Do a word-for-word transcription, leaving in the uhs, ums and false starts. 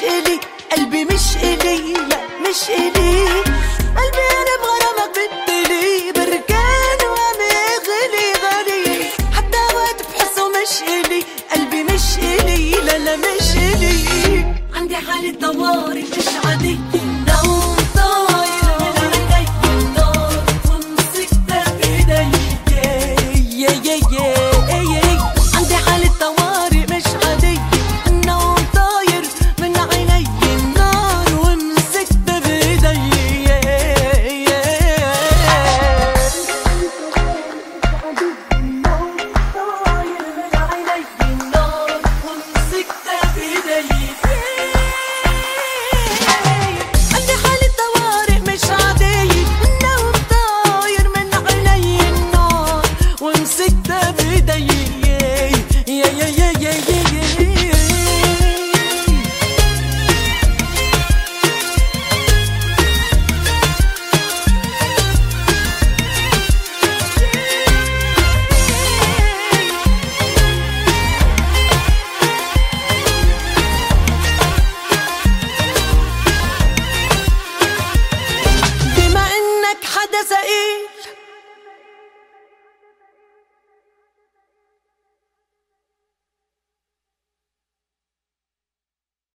إلي، قلبي مش إلي، لا مش إلي. قلبي أنا بغرامك ببتلي، بركان وعم غلي غلي، حتى وقت بحسه مش إلي. قلبي مش إلي، لا لا مش إلي. عندي حالة طوارئ مش عادية،